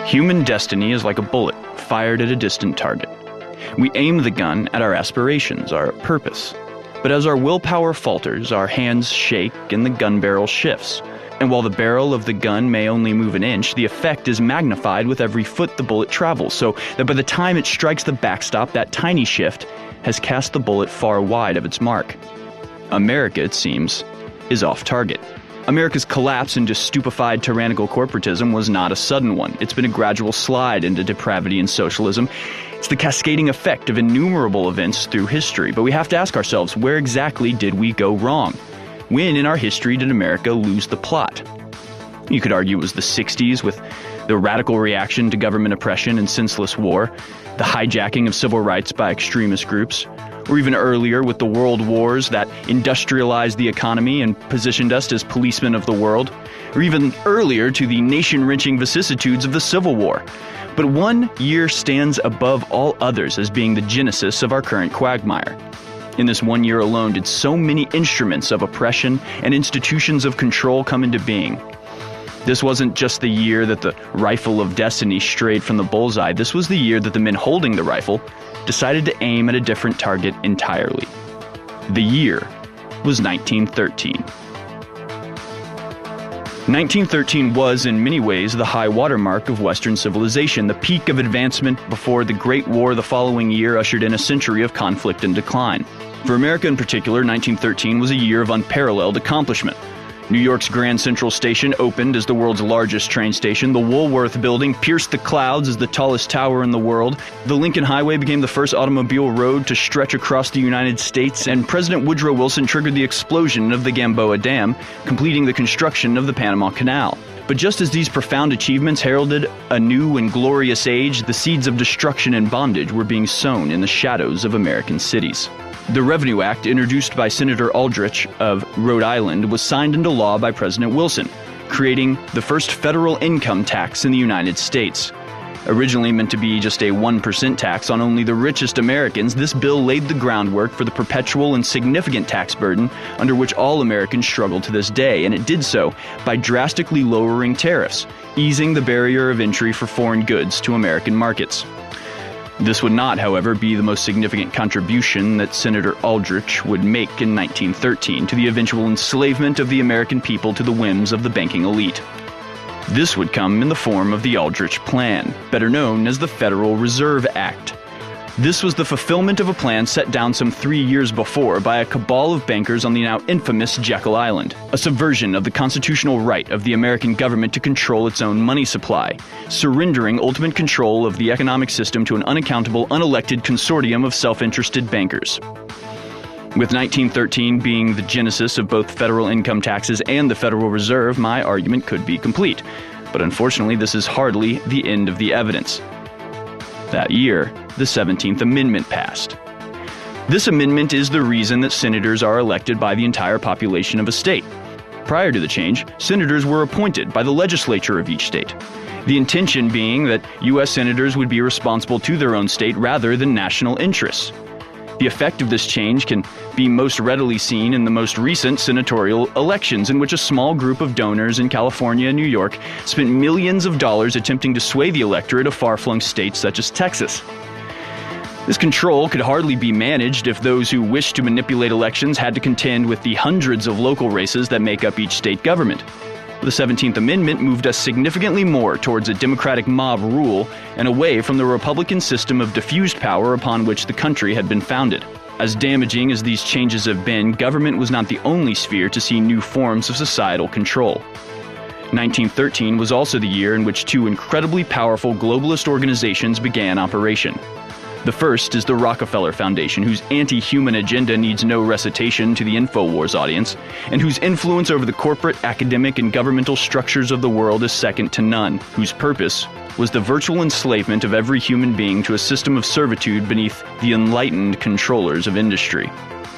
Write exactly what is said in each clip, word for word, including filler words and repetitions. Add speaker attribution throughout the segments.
Speaker 1: Human destiny is like a bullet fired at a distant target. We aim the gun at our aspirations, our purpose. But as our willpower falters, our hands shake and the gun barrel shifts. And while the barrel of the gun may only move an inch, the effect is magnified with every foot the bullet travels, so that by the time it strikes the backstop, that tiny shift has cast the bullet far wide of its mark. America, it seems, is off target. America's collapse into stupefied tyrannical corporatism was not a sudden one. It's been a gradual slide into depravity and socialism. It's the cascading effect of innumerable events through history. But we have to ask ourselves, where exactly did we go wrong? When in our history did America lose the plot? You could argue it was the sixties with the radical reaction to government oppression and senseless war, the hijacking of civil rights by extremist groups, or even earlier with the world wars that industrialized the economy and positioned us as policemen of the world, or even earlier to the nation-wrenching vicissitudes of the Civil War. But one year stands above all others as being the genesis of our current quagmire. In this one year alone did so many instruments of oppression and institutions of control come into being. This wasn't just the year that the rifle of destiny strayed from the bullseye. This was the year that the men holding the rifle decided to aim at a different target entirely. The year was nineteen thirteen. nineteen thirteen was, in many ways, the high watermark of Western civilization, the peak of advancement before the Great War the following year ushered in a century of conflict and decline. For America in particular, nineteen thirteen was a year of unparalleled accomplishment. New York's Grand Central Station opened as the world's largest train station. The Woolworth Building pierced the clouds as the tallest tower in the world. The Lincoln Highway became the first automobile road to stretch across the United States, and President Woodrow Wilson triggered the explosion of the Gamboa Dam, completing the construction of the Panama Canal. But just as these profound achievements heralded a new and glorious age, the seeds of destruction and bondage were being sown in the shadows of American cities. The Revenue Act, introduced by Senator Aldrich of Rhode Island, was signed into law by President Wilson, creating the first federal income tax in the United States. Originally meant to be just a one percent tax on only the richest Americans, this bill laid the groundwork for the perpetual and significant tax burden under which all Americans struggle to this day, and it did so by drastically lowering tariffs, easing the barrier of entry for foreign goods to American markets. This would not, however, be the most significant contribution that Senator Aldrich would make in nineteen thirteen to the eventual enslavement of the American people to the whims of the banking elite. This would come in the form of the Aldrich Plan, better known as the Federal Reserve Act. This was the fulfillment of a plan set down some three years before by a cabal of bankers on the now infamous Jekyll Island, a subversion of the constitutional right of the American government to control its own money supply, surrendering ultimate control of the economic system to an unaccountable, unelected consortium of self-interested bankers. With nineteen thirteen being the genesis of both federal income taxes and the Federal Reserve, my argument could be complete. But unfortunately, this is hardly the end of the evidence. That year, the seventeenth Amendment passed. This amendment is the reason that senators are elected by the entire population of a state. Prior to the change, senators were appointed by the legislature of each state. The intention being that U S senators would be responsible to their own state rather than national interests. The effect of this change can be most readily seen in the most recent senatorial elections, in which a small group of donors in California and New York spent millions of dollars attempting to sway the electorate of far-flung states such as Texas. This control could hardly be managed if those who wished to manipulate elections had to contend with the hundreds of local races that make up each state government. The seventeenth Amendment moved us significantly more towards a democratic mob rule and away from the Republican system of diffused power upon which the country had been founded. As damaging as these changes have been, government was not the only sphere to see new forms of societal control. nineteen thirteen was also the year in which two incredibly powerful globalist organizations began operation. The first is the Rockefeller Foundation, whose anti-human agenda needs no recitation to the InfoWars audience, and whose influence over the corporate, academic, and governmental structures of the world is second to none, whose purpose was the virtual enslavement of every human being to a system of servitude beneath the enlightened controllers of industry.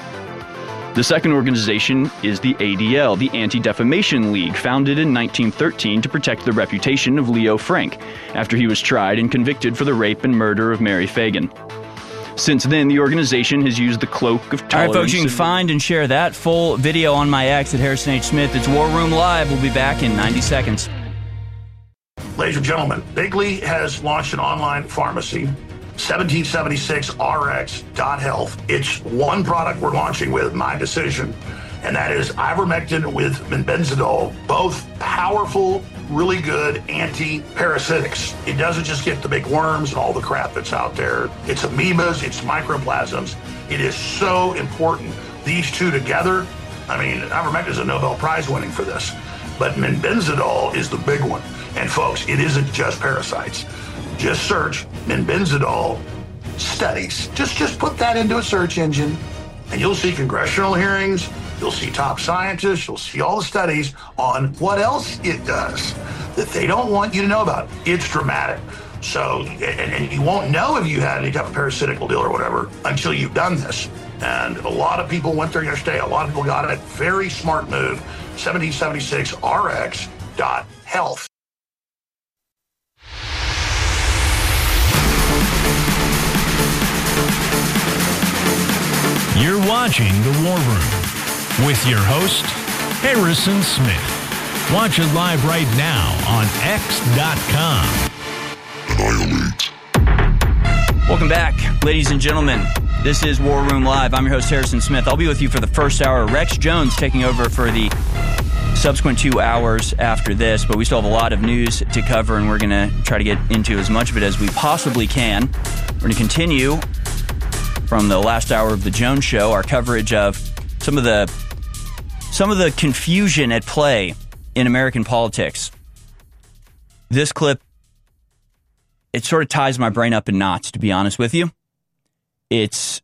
Speaker 1: The second organization is the A D L, the Anti-Defamation League, founded in nineteen thirteen to protect the reputation of Leo Frank, after he was tried and convicted for the rape and murder of Mary Fagan. Since then, the organization has used the cloak of tolerance.
Speaker 2: All right, folks, you can find and share that full video on my X at Harrison H. Smith. It's War Room Live. We'll be back in ninety seconds.
Speaker 3: ladies and gentlemen, Bigley has launched an online pharmacy, seventeen seventy-six R X dot health. It's one product we're launching with, my decision, and that is ivermectin with benzidol, both powerful, really good anti-parasitics. It doesn't just get the big worms and all the crap that's out there. It's amoebas, it's microplasms. It is so important. These two together, I mean, ivermectin is a Nobel Prize winning for this, but benzidol is the big one. And folks, it isn't just parasites. Just search benzidol studies. Just, just put that into a search engine, and you'll see congressional hearings. You'll see top scientists. You'll see all the studies on what else it does that they don't want you to know about. It's dramatic. So, and, and you won't know if you had any type of parasitical deal or whatever until you've done this. And a lot of people went there yesterday. A lot of people got it. Very smart move. seventeen seventy-six R X dot health.
Speaker 4: You're watching The War Room with your host, Harrison Smith. Watch it live right now on X dot com.
Speaker 5: Annihilate.
Speaker 2: Welcome back, ladies and gentlemen. This is War Room Live. I'm your host, Harrison Smith. I'll be with you for the first hour. Rex Jones taking over for the subsequent two hours after this, but we still have a lot of news to cover, and we're going to try to get into as much of it as we possibly can. We're going to continue from the last hour of the Jones Show, our coverage of some of the some of the confusion at play in American politics. This clip, it sort of ties my brain up in knots, to be honest with you. It's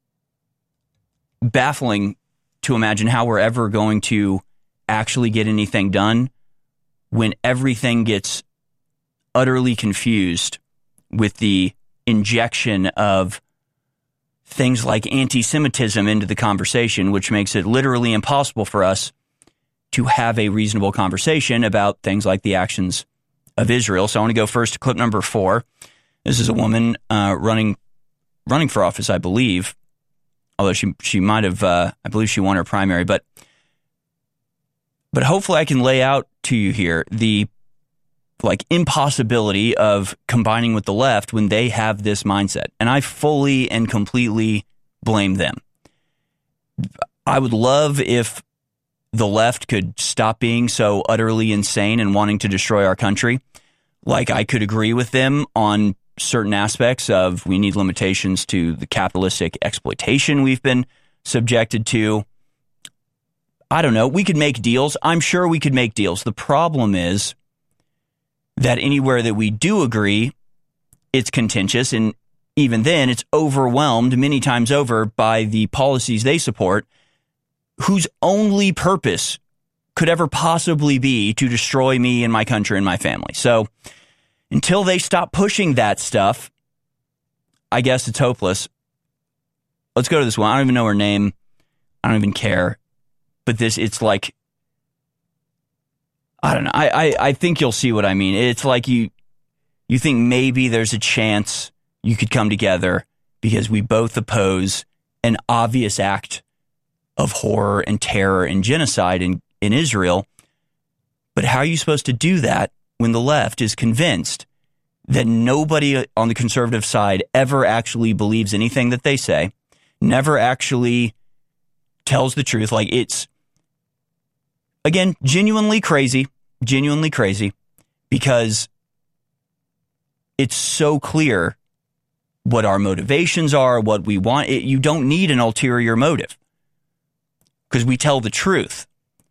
Speaker 2: baffling to imagine how we're ever going to actually get anything done when everything gets utterly confused with the injection of things like anti-Semitism into the conversation, which makes it literally impossible for us to have a reasonable conversation about things like the actions of Israel. So I want to go first to clip number four. This is a woman uh, running running for office, I believe, although she she might have, uh, I believe she won her primary, but but hopefully I can lay out to you here the like impossibility of combining with the left when they have this mindset. And I fully and completely blame them. I would love if the left could stop being so utterly insane and wanting to destroy our country. Like, I could agree with them on certain aspects of we need limitations to the capitalistic exploitation we've been subjected to. I don't know. We could make deals. I'm sure we could make deals. The problem is that anywhere that we do agree, it's contentious, and even then, it's overwhelmed many times over by the policies they support, whose only purpose could ever possibly be to destroy me and my country and my family. So until they stop pushing that stuff, I guess it's hopeless. Let's go to this one. I don't even know her name. I don't even care. But this, it's like, I don't know. I, I, I think you'll see what I mean. It's like you you think maybe there's a chance you could come together because we both oppose an obvious act of horror and terror and genocide in, in Israel. But how are you supposed to do that when the left is convinced that nobody on the conservative side ever actually believes anything that they say, never actually tells the truth? Like, it's, again, genuinely crazy, genuinely crazy, because it's so clear what our motivations are, what we want. It, you don't need an ulterior motive because we tell the truth.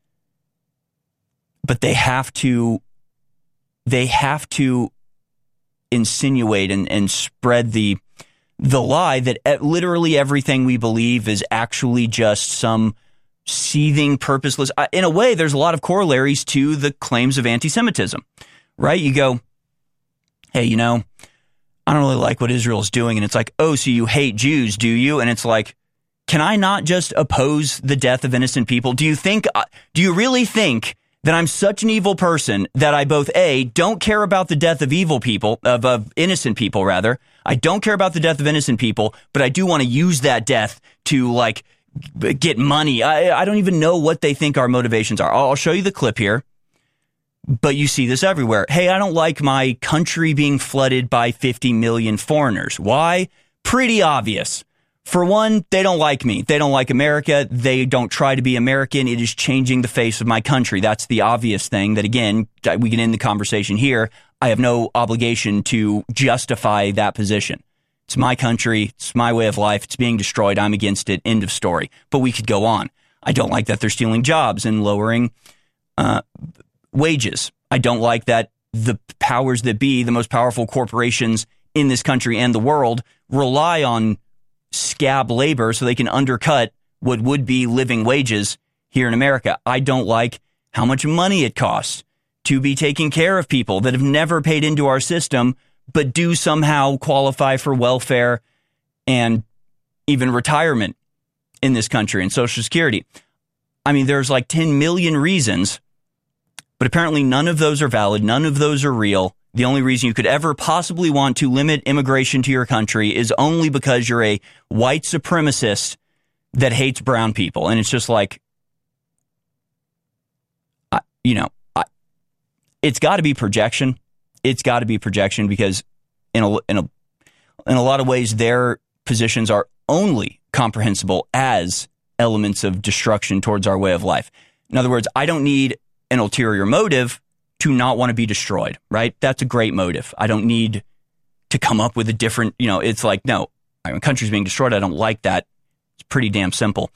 Speaker 2: But they have to, they have to insinuate and, and spread the the lie that literally everything we believe is actually just some seething, purposeless. In a way, there's a lot of corollaries to the claims of anti-Semitism, right? You go, hey, you know, I don't really like what Israel's doing. And it's like, oh, so you hate Jews, do you? And it's like, can I not just oppose the death of innocent people? Do you think, do you really think that I'm such an evil person that I both, A, don't care about the death of evil people, of, of innocent people, rather. I don't care about the death of innocent people, but I do want to use that death to, like, get money. I, I don't even know what they think our motivations are. I'll, I'll show you the clip here. But you see this everywhere. Hey, I don't like my country being flooded by fifty million foreigners. Why? Pretty obvious. For one, they don't like me. They don't like America. They don't try to be American. It is changing the face of my country. That's the obvious thing that, again, we can end the conversation here. I have no obligation to justify that position. It's my country. It's my way of life. It's being destroyed. I'm against it. End of story. But we could go on. I don't like that they're stealing jobs and lowering uh, wages. I don't like that the powers that be, the most powerful corporations in this country and the world, rely on scab labor so they can undercut what would be living wages here in America. I don't like how much money it costs to be taking care of people that have never paid into our system, but do somehow qualify for welfare and even retirement in this country and Social Security. I mean, there's like ten million reasons, but apparently none of those are valid. None of those are real. The only reason you could ever possibly want to limit immigration to your country is only because you're a white supremacist that hates brown people. And it's just like, I, you know, I, it's got to be projection. It's got to be projection because in a, in a, in a lot of ways, their positions are only comprehensible as elements of destruction towards our way of life. In other words, I don't need an ulterior motive to not want to be destroyed, right? That's a great motive. I don't need to come up with a different, you know, it's like, no, my country's being destroyed. I don't like that. It's pretty damn simple.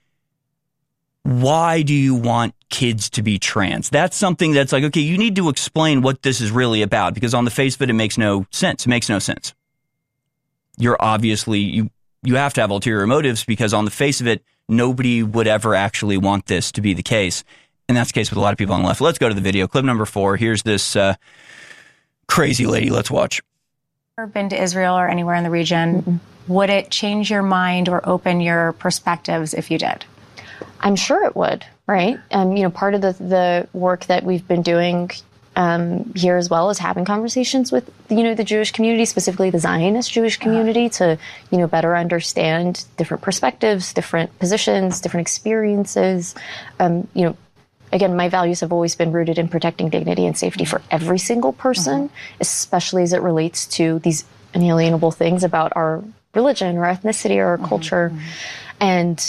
Speaker 2: Why do you want kids to be trans? That's something that's like, okay, you need to explain what this is really about, because on the face of it, it makes no sense. It makes no sense. You're obviously, you, you have to have ulterior motives, because on the face of it, nobody would ever actually want this to be the case. And that's the case with a lot of people on the left. Let's go to the video. Clip number four. Here's this uh, crazy lady. Let's watch.
Speaker 6: Ever been to Israel or anywhere in the region? Mm-hmm. Would it change your mind or open your perspectives if you did?
Speaker 7: I'm sure it would, right? Um, you know, part of the, the work that we've been doing um, here as well is having conversations with, you know, the Jewish community, specifically the Zionist Jewish community, to, you know, better understand different perspectives, different positions, different experiences, um, you know, again, my values have always been rooted in protecting dignity and safety for every single person, mm-hmm. especially as it relates to these inalienable things about our religion or ethnicity or our mm-hmm. culture. Mm-hmm. And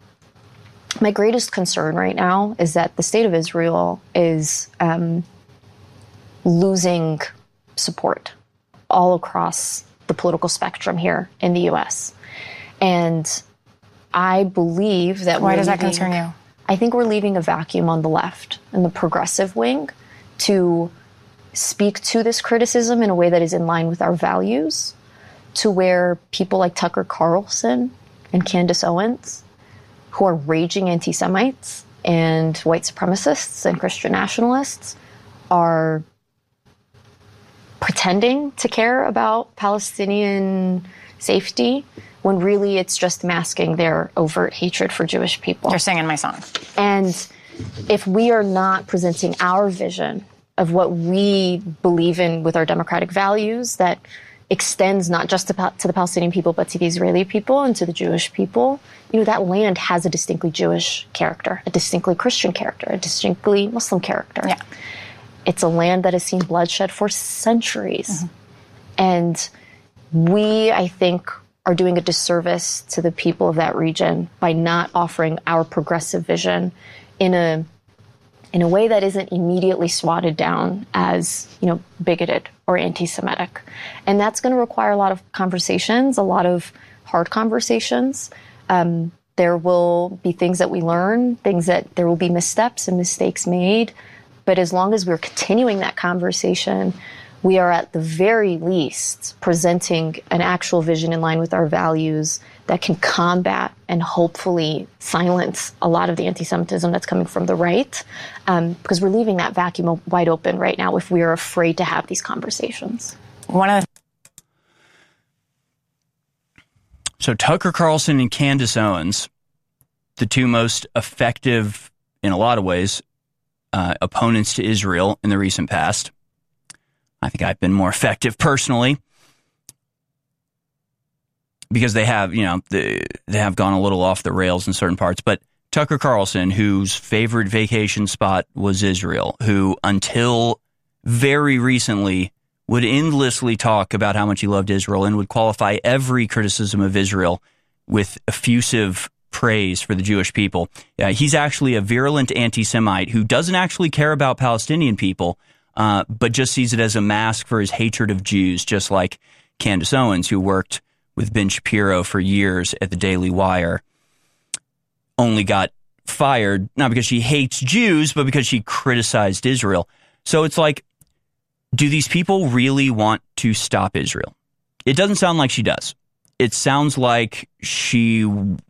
Speaker 7: my greatest concern right now is that the state of Israel is um, losing support all across the political spectrum here in the U S. And I believe that
Speaker 6: Why does that concern you?
Speaker 7: I think we're leaving a vacuum on the left and the progressive wing to speak to this criticism in a way that is in line with our values, to where people like Tucker Carlson and Candace Owens, who are raging anti-Semites and white supremacists and Christian nationalists, are pretending to care about Palestinian safety, when really it's just masking their overt hatred for Jewish people.
Speaker 6: You're singing my song.
Speaker 7: And if we are not presenting our vision of what we believe in with our democratic values that extends not just to, to the Palestinian people, but to the Israeli people and to the Jewish people, you know, that land has a distinctly Jewish character, a distinctly Christian character, a distinctly Muslim character.
Speaker 6: Yeah.
Speaker 7: It's a land that has seen bloodshed for centuries. Mm-hmm. And we, I think, are doing a disservice to the people of that region by not offering our progressive vision in a in a way that isn't immediately swatted down as, you know, bigoted or anti-Semitic. And that's going to require a lot of conversations, a lot of hard conversations. Um, there will be things that we learn, things that there will be missteps and mistakes made. But as long as we're continuing that conversation, we are at the very least presenting an actual vision in line with our values that can combat and hopefully silence a lot of the anti-Semitism that's coming from the right, um, because we're leaving that vacuum wide open right now if we are afraid to have these conversations.
Speaker 6: One of the
Speaker 2: So Tucker Carlson and Candace Owens, the two most effective, in a lot of ways, uh, opponents to Israel in the recent past. I think I've been more effective personally because they have, you know, they, they have gone a little off the rails in certain parts. But Tucker Carlson, whose favorite vacation spot was Israel, who until very recently would endlessly talk about how much he loved Israel and would qualify every criticism of Israel with effusive praise for the Jewish people. Uh, he's actually a virulent anti-Semite who doesn't actually care about Palestinian people, uh, but just sees it as a mask for his hatred of Jews, just like Candace Owens, who worked with Ben Shapiro for years at the Daily Wire, only got fired, not because she hates Jews, but because she criticized Israel. So it's like, do these people really want to stop Israel? It doesn't sound like she does. It sounds like she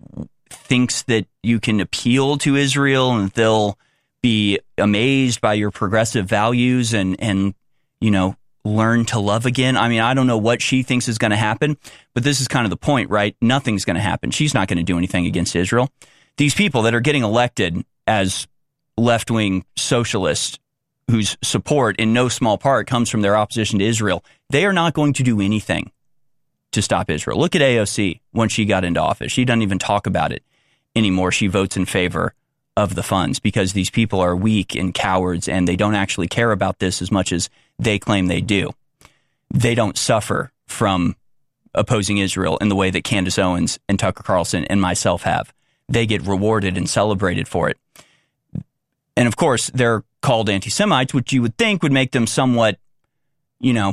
Speaker 2: thinks that you can appeal to Israel and they'll be amazed by your progressive values and, and, you know, learn to love again. I mean, I don't know what she thinks is going to happen, but this is kind of the point, right? Nothing's going to happen. She's not going to do anything against Israel. These people that are getting elected as left-wing socialists whose support in no small part comes from their opposition to Israel, they are not going to do anything to stop Israel. Look at A O C when she got into office. She doesn't even talk about it anymore. She votes in favor of the funds because these people are weak and cowards and they don't actually care about this as much as they claim they do. They don't suffer from opposing Israel in the way that Candace Owens and Tucker Carlson and myself have. They get rewarded and celebrated for it. And of course, they're called anti-Semites, which you would think would make them somewhat, you know,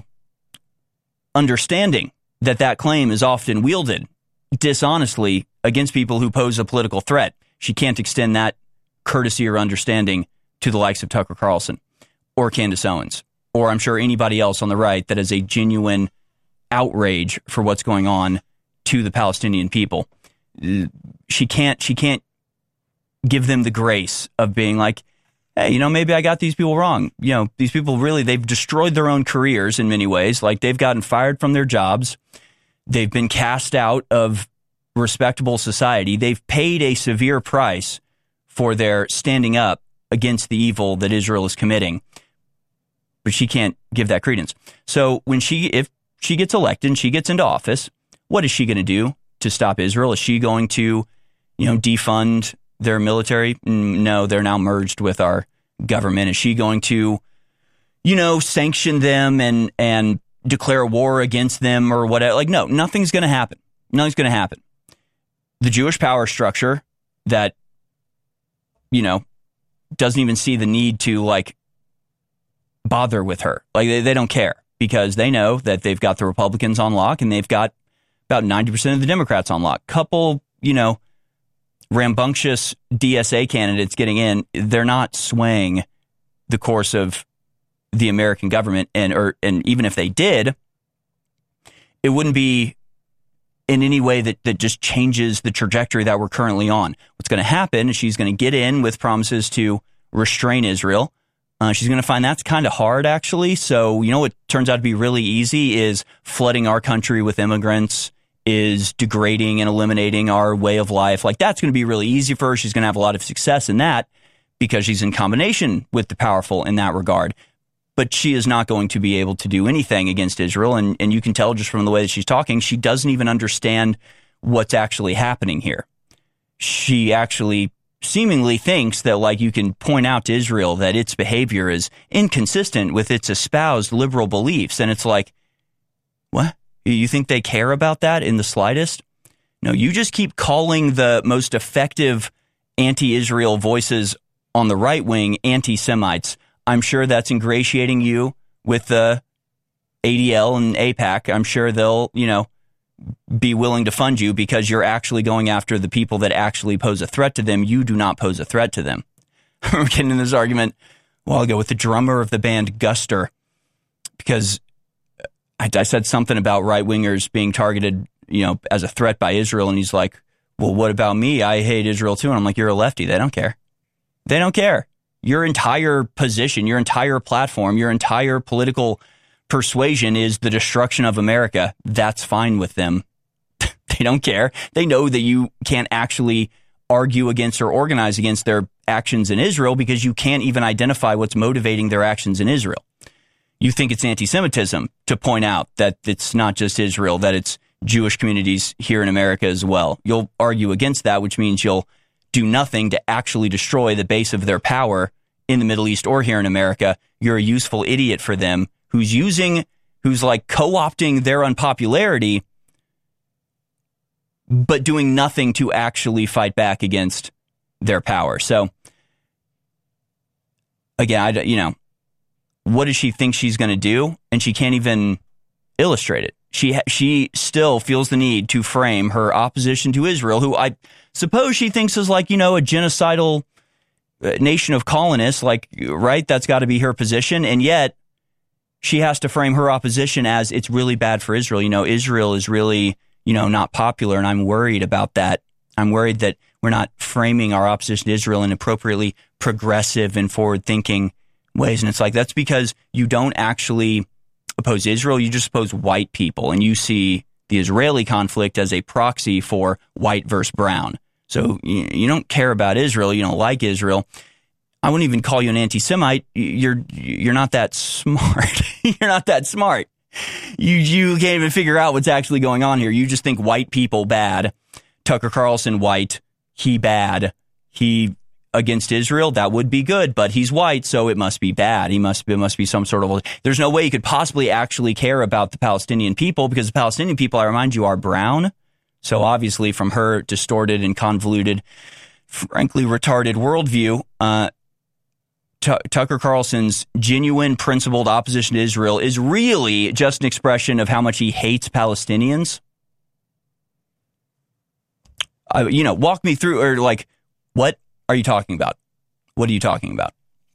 Speaker 2: understanding that that claim is often wielded dishonestly against people who pose a political threat. She can't extend that courtesy or understanding to the likes of Tucker Carlson or Candace Owens, or I'm sure anybody else on the right that is a genuine outrage for what's going on to the Palestinian people. She can't, she can't give them the grace of being like, hey, you know, maybe I got these people wrong. You know, these people really, they've destroyed their own careers in many ways. Like they've gotten fired from their jobs. They've been cast out of respectable society. They've paid a severe price for their standing up against the evil that Israel is committing. But she can't give that credence. So when she, if she gets elected and she gets into office, what is she going to do to stop Israel? Is she going to, you know, defund their military? No, they're now merged with our government. Is she going to, you know, sanction them and, and declare war against them or whatever? Like, no, nothing's going to happen. Nothing's going to happen. The Jewish power structure that, you know, doesn't even see the need to, like, bother with her. Like, they, they don't care because they know that they've got the Republicans on lock and they've got about ninety percent of the Democrats on lock. Couple, you know, rambunctious D S A candidates getting in, they're not swaying the course of the American government. And, or, and even if they did, it wouldn't be in any way that, that just changes the trajectory that we're currently on. What's going to happen is she's going to get in with promises to restrain Israel. Uh, she's going to find that's kind of hard, actually. So, you know, what turns out to be really easy is flooding our country with immigrants, is degrading and eliminating our way of life. Like, that's going to be really easy for her. She's going to have a lot of success in that because she's in combination with the powerful in that regard. But she is not going to be able to do anything against Israel. And, and you can tell just from the way that she's talking, she doesn't even understand what's actually happening here. She actually seemingly thinks that, like, you can point out to Israel that its behavior is inconsistent with its espoused liberal beliefs. And it's like, what? You think they care about that in the slightest? No, you just keep calling the most effective anti-Israel voices on the right wing anti-Semites. I'm sure that's ingratiating you with the A D L and AIPAC. I'm sure they'll, you know, be willing to fund you because you're actually going after the people that actually pose a threat to them. You do not pose a threat to them. We're getting in this argument a while ago with the drummer of the band Guster because I, I said something about right-wingers being targeted, you know, as a threat by Israel. And he's like, well, what about me? I hate Israel too. And I'm like, you're a lefty. They don't care. They don't care. Your entire position, your entire platform, your entire political persuasion is the destruction of America. That's fine with them. They don't care. They know that you can't actually argue against or organize against their actions in Israel because you can't even identify what's motivating their actions in Israel. You think it's anti-Semitism to point out that it's not just Israel, that it's Jewish communities here in America as well. You'll argue against that, which means you'll do nothing to actually destroy the base of their power in the Middle East or here in America, you're a useful idiot for them who's using, who's like co-opting their unpopularity, but doing nothing to actually fight back against their power. So, again, I, you know, what does she think she's going to do? And she can't even illustrate it. She ha- she still feels the need to frame her opposition to Israel, who I suppose she thinks is like, you know, a genocidal nation of colonists, like, right? That's got to be her position. And yet she has to frame her opposition as it's really bad for Israel. You know, Israel is really, you know, not popular. And I'm worried about that. I'm worried that we're not framing our opposition to Israel in appropriately progressive and forward thinking ways. And it's like, that's because you don't actually oppose Israel. You just oppose white people. And you see the Israeli conflict as a proxy for white versus brown. So you, you don't care about Israel. You don't like Israel. I wouldn't even call you an anti-Semite. You're you're not that smart. You're not that smart. You you can't even figure out what's actually going on here. You just think white people bad. Tucker Carlson white, he bad. He against Israel, that would be good, but he's white, so it must be bad. He must be, it must be some sort of. There's no way you could possibly actually care about the Palestinian people, because the Palestinian people, I remind you, are brown. So obviously, from her distorted and convoluted, frankly retarded worldview, uh, T- Tucker Carlson's genuine, principled opposition to Israel is really just an expression of how much he hates Palestinians. Uh, you know, walk me through, or like, what are you talking about? What are you talking about?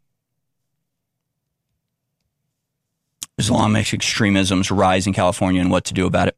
Speaker 2: Islamic extremism's rise in California and what to do about it.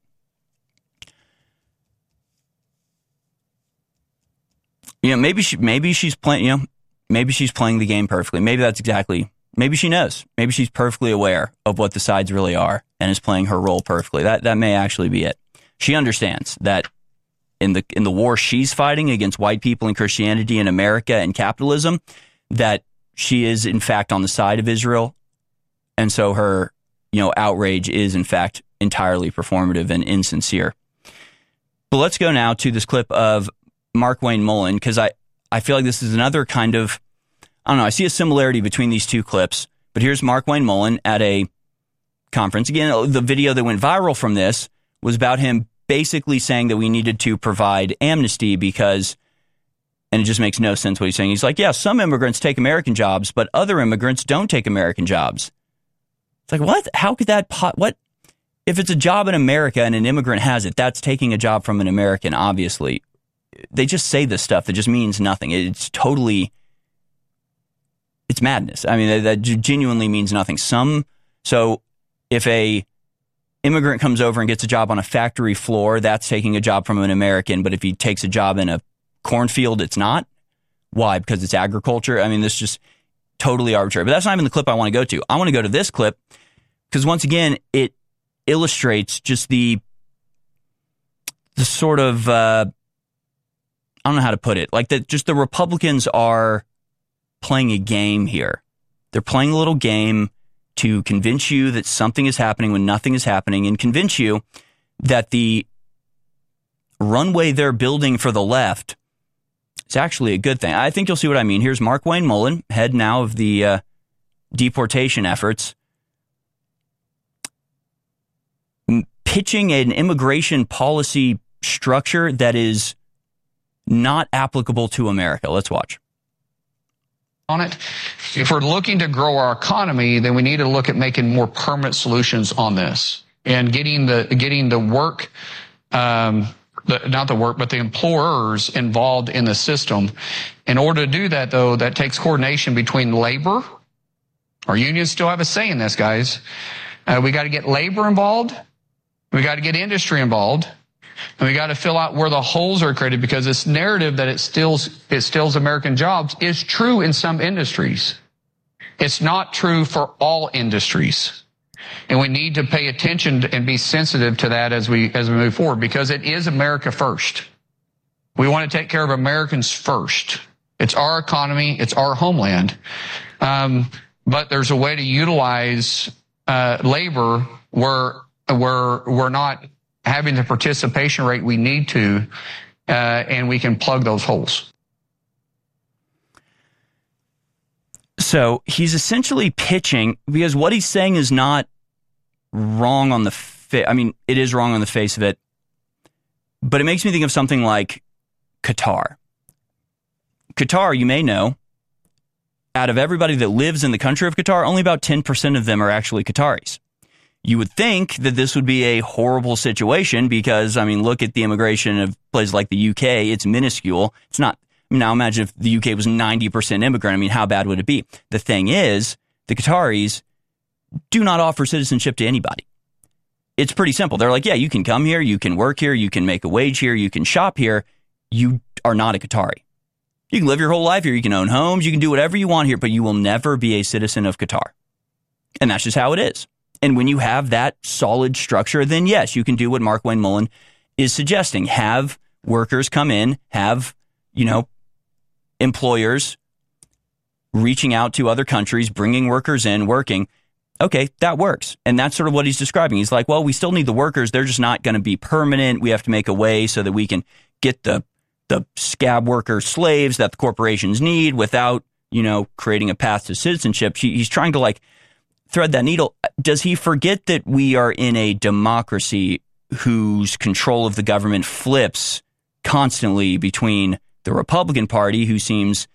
Speaker 2: You know, maybe she, maybe she's playing, you know, maybe she's playing the game perfectly. Maybe that's exactly, maybe she knows. Maybe she's perfectly aware of what the sides really are and is playing her role perfectly. That that may actually be it. She understands that in the in the war she's fighting against white people and Christianity and America and capitalism, that she is in fact on the side of Israel. And so her, you know, outrage is in fact entirely performative and insincere. But let's go now to this clip of Markwayne Mullin, because I, I feel like this is another kind of, I don't know, I see a similarity between these two clips. But here's Markwayne Mullin at a conference. Again, the video that went viral from this was about him basically saying that we needed to provide amnesty because, and it just makes no sense what he's saying. He's like, yeah, some immigrants take American jobs, but other immigrants don't take American jobs. It's like, what? How could that, po- what? If it's a job in America and an immigrant has it, that's taking a job from an American, obviously. They just say this stuff that just means nothing. It's totally, it's madness. I mean, that genuinely means nothing. Some, so if a immigrant comes over and gets a job on a factory floor, that's taking a job from an American. But if he takes a job in a cornfield, it's not. Why? Because it's agriculture. I mean, this is just totally arbitrary. But that's not even the clip I want to go to. I want to go to this clip because once again, it illustrates just the the sort of uh, I don't know how to put it. Like that, just the Republicans are playing a game here. They're playing a little game to convince you that something is happening when nothing is happening, and convince you that the runway they're building for the left is actually a good thing. I think you'll see what I mean. Here's Markwayne Mullin, head now of the uh, deportation efforts, pitching an immigration policy structure that is not applicable to America. Let's watch.
Speaker 8: On it. If we're looking to grow our economy, then we need to look at making more permanent solutions on this and getting the getting the work, um, the, not the work, but the employers involved in the system. In order to do that, though, that takes coordination between labor. Our unions still have a say in this, guys. Uh, we got to get labor involved. We got to get industry involved. And we got to fill out where the holes are created, because this narrative that it steals, it steals American jobs is true in some industries. It's not true for all industries. And we need to pay attention and be sensitive to that as we, as we move forward, because it is America first. We want to take care of Americans first. It's our economy. It's our homeland. Um, but there's a way to utilize, uh, labor where, where we're not having the participation rate we need to, uh, and we can plug those holes.
Speaker 2: So he's essentially pitching, because what he's saying is not wrong on the fa- I mean, it is wrong on the face of it, but it makes me think of something like Qatar. Qatar, you may know, out of everybody that lives in the country of Qatar, only about ten percent of them are actually Qataris. You would think that this would be a horrible situation because, I mean, look at the immigration of places like the U K. It's minuscule. It's not, I mean, now imagine if the U K was ninety percent immigrant. I mean, how bad would it be? The thing is, the Qataris do not offer citizenship to anybody. It's pretty simple. They're like, yeah, you can come here, you can work here, you can make a wage here, you can shop here. You are not a Qatari. You can live your whole life here. You can own homes. You can do whatever you want here, but you will never be a citizen of Qatar. And that's just how it is. And when you have that solid structure, then yes, you can do what Mark Wayne Mullen is suggesting. Have workers come in, have, you know, employers reaching out to other countries, bringing workers in, working. Okay, that works. And that's sort of what he's describing. He's like, well, we still need the workers. They're just not going to be permanent. We have to make a way so that we can get the the scab worker slaves that the corporations need without, you know, creating a path to citizenship. He's trying to like thread that needle. Does he forget that we are in a democracy whose control of the government flips constantly between the Republican Party, who seems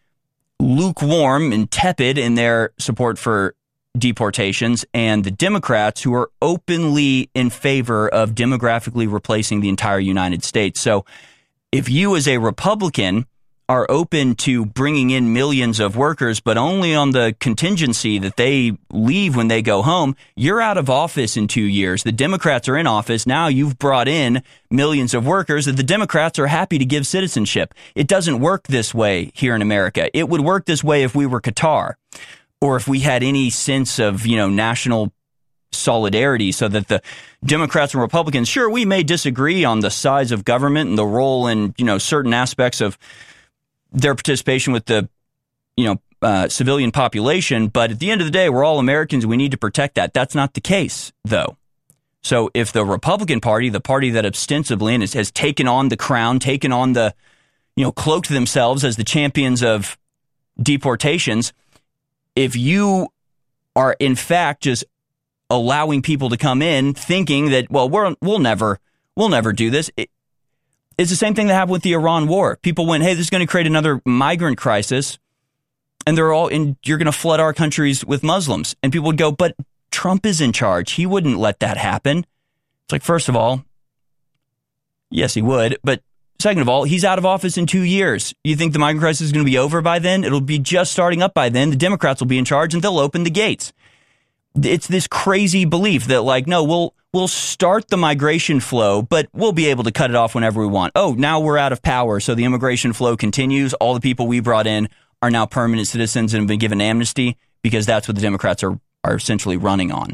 Speaker 2: lukewarm and tepid in their support for deportations, and the Democrats, who are openly in favor of demographically replacing the entire United States? So if you as a Republican are open to bringing in millions of workers, but only on the contingency that they leave when they go home, you're out of office in two years. The Democrats are in office. Now you've brought in millions of workers that the Democrats are happy to give citizenship. It doesn't work this way here in America. It would work this way if we were Qatar, or if we had any sense of, you know, national solidarity, so that the Democrats and Republicans, sure, we may disagree on the size of government and the role in, you know, certain aspects of their participation with the, you know, uh, civilian population, but at the end of the day, we're all Americans. We need to protect that. That's not the case, though. So if the Republican Party, the party that ostensibly has, has taken on the crown, taken on the, you know, cloaked themselves as the champions of deportations, if you are in fact just allowing people to come in thinking that, well, we're, we'll never, we'll never do this. It, it's the same thing that happened with the Iran war. People went, hey, this is going to create another migrant crisis, and they're all in, you're going to flood our countries with Muslims. And people would go, but Trump is in charge. He wouldn't let that happen. It's like, first of all, yes, he would. But second of all, he's out of office in two years. You think the migrant crisis is going to be over by then? It'll be just starting up by then. The Democrats will be in charge, and they'll open the gates. It's this crazy belief that, like, no, we'll we'll start the migration flow, but we'll be able to cut it off whenever we want. Oh, now we're out of power, so the immigration flow continues. All the people we brought in are now permanent citizens and have been given amnesty, because that's what the Democrats are, are essentially running on.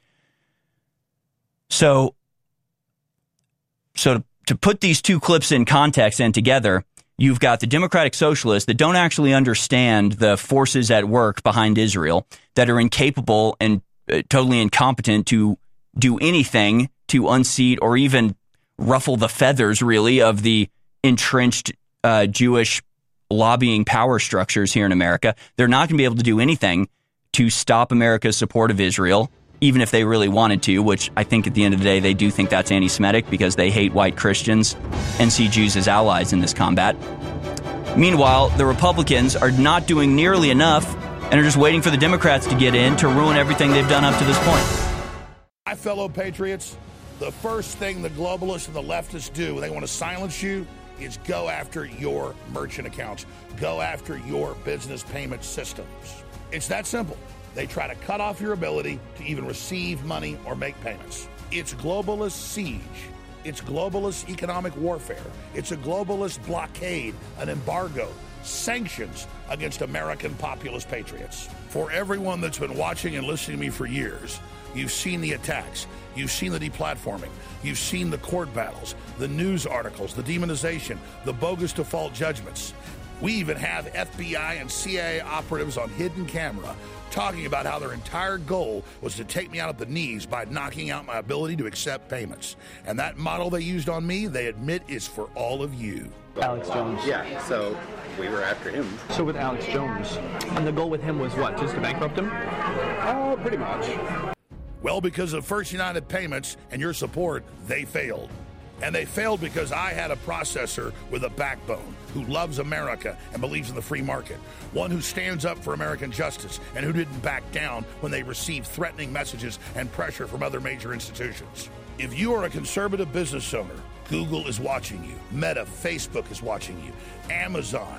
Speaker 2: So, so to, to put these two clips in context and together, you've got the Democratic Socialists that don't actually understand the forces at work behind Israel, that are incapable and uh, totally incompetent to do anything to unseat or even ruffle the feathers, really, of the entrenched uh, Jewish lobbying power structures here in America. They're not going to be able to do anything to stop America's support of Israel, even if they really wanted to, which I think at the end of the day, they do think that's anti-Semitic because they hate white Christians and see Jews as allies in this combat. Meanwhile, the Republicans are not doing nearly enough and are just waiting for the Democrats to get in to ruin everything they've done up to this point.
Speaker 3: My fellow patriots, the first thing the globalists and the leftists do when they want to silence you is go after your merchant accounts, go after your business payment systems. It's that simple. They try to cut off your ability to even receive money or make payments. It's globalist siege. It's globalist economic warfare. It's a globalist blockade, an embargo, sanctions against American populist patriots. For everyone that's been watching and listening to me for years, you've seen the attacks. You've seen the deplatforming. You've seen the court battles, the news articles, the demonization, the bogus default judgments. We even have F B I and C I A operatives on hidden camera talking about how their entire goal was to take me out at the knees by knocking out my ability to accept payments. And that model they used on me, they admit, is for all of you.
Speaker 9: Alex Jones.
Speaker 10: Yeah, so we were after him.
Speaker 9: So with Alex Jones, and the goal with him was what, just to bankrupt him?
Speaker 10: Oh, pretty much.
Speaker 3: Well, because of First United Payments and your support, they failed. And they failed because I had a processor with a backbone who loves America and believes in the free market. One who stands up for American justice and who didn't back down when they received threatening messages and pressure from other major institutions. If you are a conservative business owner, Google is watching you. Meta, Facebook is watching you. Amazon,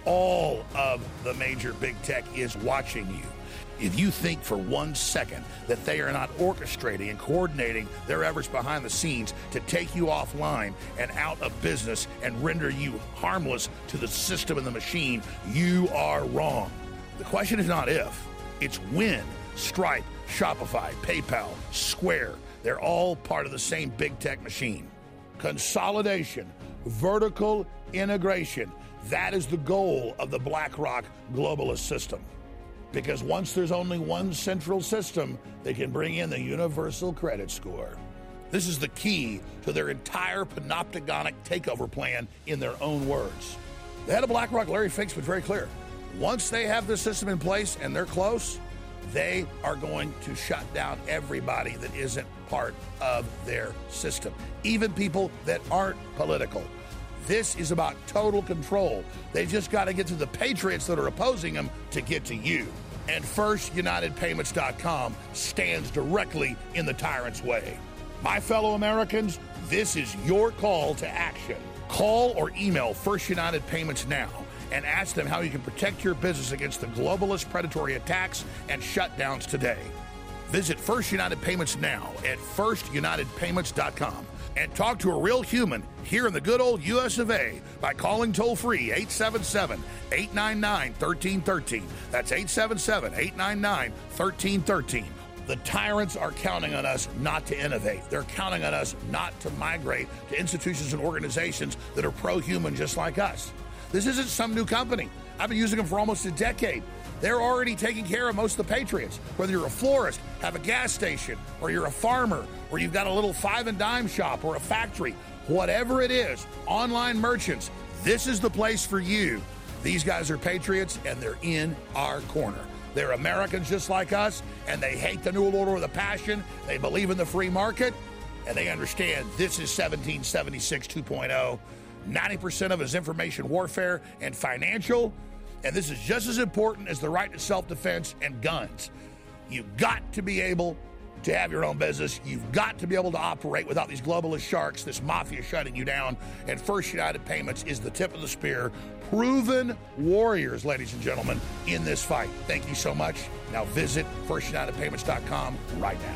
Speaker 3: all of the major big tech is watching you. If you think for one second that they are not orchestrating and coordinating their efforts behind the scenes to take you offline and out of business and render you harmless to the system and the machine, you are wrong. The question is not if, it's when. Stripe, Shopify, PayPal, Square, they're all part of the same big tech machine. Consolidation, vertical integration, that is the goal of the BlackRock globalist system. Because once there's only one central system, they can bring in the universal credit score. This is the key to their entire panopticonic takeover plan in their own words. The head of BlackRock, Larry Fink's been very clear. Once they have this system in place and they're close, they are going to shut down everybody that isn't part of their system, even people that aren't political. This is about total control. They just got to get to the patriots that are opposing them to get to you. And First United Payments dot com stands directly in the tyrant's way. My fellow Americans, this is your call to action. Call or email First United Payments now and ask them how you can protect your business against the globalist predatory attacks and shutdowns today. Visit First United Payments now at First United Payments dot com. And talk to a real human here in the good old U S of A by calling toll-free eight seven seven, eight nine nine, one three one three. That's eight seven seven, eight nine nine, one three one three. The tyrants are counting on us not to innovate. They're counting on us not to migrate to institutions and organizations that are pro-human just like us. This isn't some new company. I've been using them for almost a decade. They're already taking care of most of the patriots. Whether you're a florist, have a gas station, or you're a farmer, or you've got a little five and dime shop or a factory, whatever it is, online merchants, this is the place for you. These guys are patriots, and they're in our corner. They're Americans just like us, and they hate the New World Order with a passion. They believe in the free market, and they understand this is seventeen seventy-six two point oh. ninety percent of it is information warfare and financial. And this is just as important as the right to self-defense and guns. You've got to be able to have your own business. You've got to be able to operate without these globalist sharks, this mafia shutting you down. And First United Payments is the tip of the spear. Proven warriors, ladies and gentlemen, in this fight. Thank you so much. Now visit First United Payments dot com right now.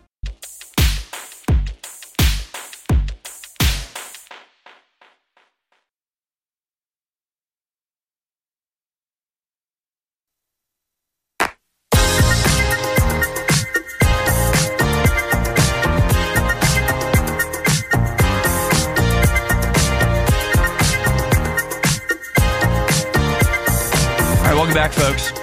Speaker 2: Welcome back, folks.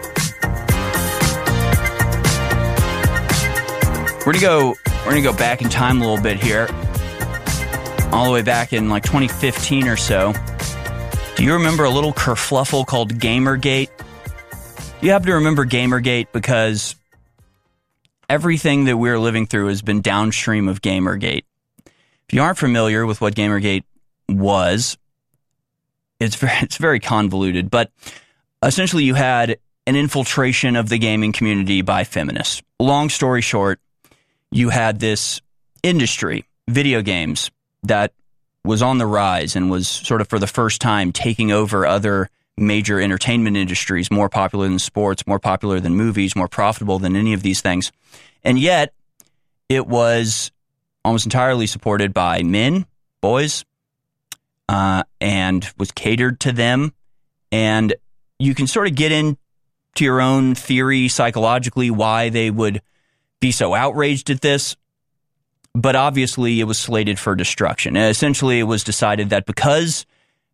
Speaker 2: We're gonna go. We're gonna go back in time a little bit here, all the way back in like twenty fifteen or so. Do you remember a little kerfluffle called Gamergate? Do you happen to remember Gamergate? Because everything that we're living through has been downstream of Gamergate. If you aren't familiar with what Gamergate was, it's very, it's very convoluted, but essentially, you had an infiltration of the gaming community by feminists. Long story short, you had this industry, video games, that was on the rise and was sort of for the first time taking over other major entertainment industries, more popular than sports, more popular than movies, more profitable than any of these things. And yet, it was almost entirely supported by men, boys, uh, and was catered to them. And you can sort of get into your own theory psychologically why they would be so outraged at this, but obviously it was slated for destruction. And essentially, it was decided that because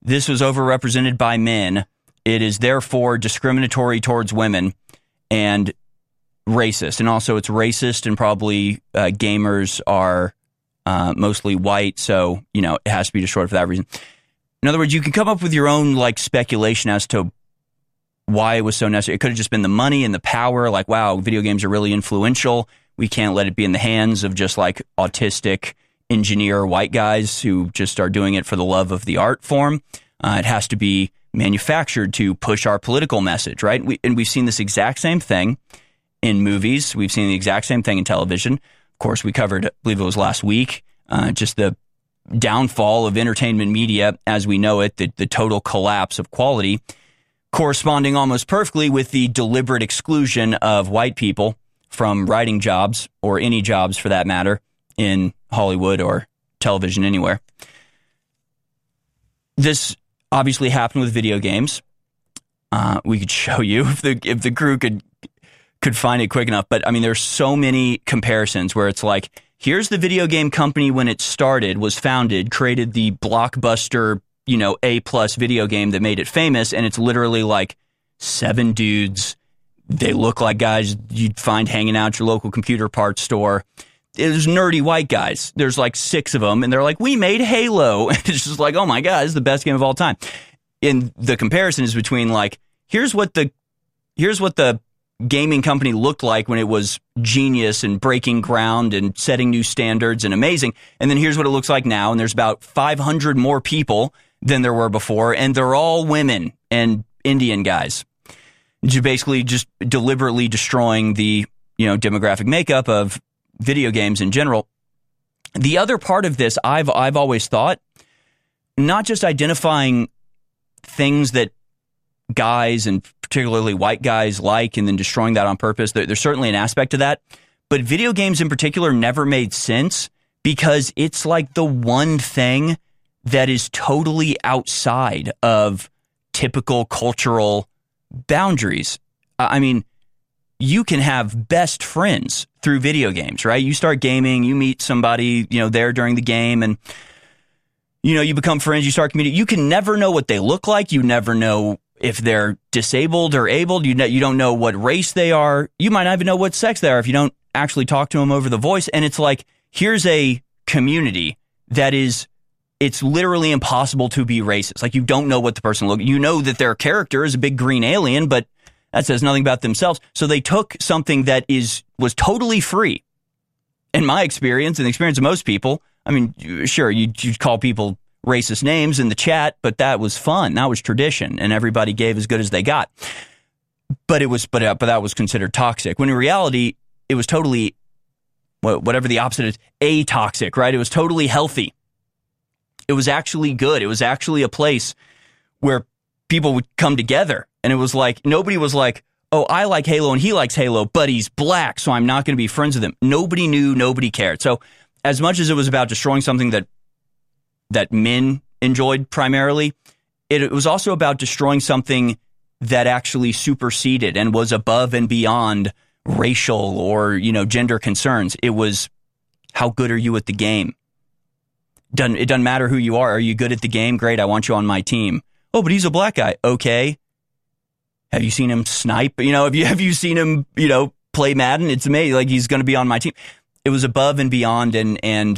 Speaker 2: this was overrepresented by men. It is therefore discriminatory towards women and racist. And also it's racist, and probably uh, gamers are uh, mostly white, so, you know, it has to be destroyed for that reason. In other words, you can come up with your own, like, speculation as to why it was so necessary. It could have just been the money and the power, like, wow, video games are really influential. We can't let it be in the hands of just, like, autistic engineer white guys who just are doing it for the love of the art form. Uh, it has to be manufactured to push our political message, right? We, and we've seen this exact same thing in movies. We've seen the exact same thing in television. Of course, we covered, I believe it was last week, uh, just the downfall of entertainment media as we know it, the, the total collapse of quality, corresponding almost perfectly with the deliberate exclusion of white people from writing jobs, or any jobs for that matter, in Hollywood or television anywhere. This obviously happened with video games. Uh, we could show you if the if the crew could could find it quick enough. But I mean, there's so many comparisons where it's like, here's the video game company when it started, was founded, created the blockbuster, you know, A plus video game that made it famous, and it's literally like seven dudes. They look like guys you'd find hanging out at your local computer parts store. There's nerdy white guys. There's like six of them, and they're like, we made Halo. It's just like, oh my God, it's the best game of all time. And the comparison is between like, here's what the, here's what the gaming company looked like when it was genius and breaking ground and setting new standards and amazing. And then here's what it looks like now. And there's about five hundred more people than there were before. And they're all women and Indian guys. Basically just deliberately destroying the, you know, demographic makeup of video games in general. The other part of this, I've I've always thought, not just identifying things that guys and particularly white guys like and then destroying that on purpose. There, there's certainly an aspect to that. But video games in particular never made sense because it's like the one thing that is totally outside of typical cultural boundaries. I mean, you can have best friends through video games, right? You start gaming, you meet somebody, you know, there during the game, and, you know, you become friends, you start communicating. You can never know what they look like. You never know if they're disabled or able. You know, you don't know what race they are. You might not even know what sex they are if you don't actually talk to them over the voice. And it's like, here's a community that is, it's literally impossible to be racist. Like, you don't know what the person looks. You know that their character is a big green alien, but that says nothing about themselves. So they took something that is was totally free. In my experience, and the experience of most people, I mean, sure, you you call people racist names in the chat, but that was fun. That was tradition, and everybody gave as good as they got. But it was, but uh, but that was considered toxic. When in reality, it was totally, whatever the opposite is, atoxic, right? It was totally healthy. It was actually good. It was actually a place where people would come together. And it was like, nobody was like, oh, I like Halo and he likes Halo, but he's black, so I'm not going to be friends with him. Nobody knew, nobody cared. So as much as it was about destroying something that that men enjoyed primarily, it, it was also about destroying something that actually superseded and was above and beyond racial or, you know, gender concerns. It was, how good are you at the game? Doesn't, it doesn't matter who you are. Are you good at the game? Great, I want you on my team. Oh, but he's a black guy. Okay. Have you seen him snipe? You know, have you have you seen him, you know, play Madden? It's amazing. Like, he's going to be on my team. It was above and beyond, and and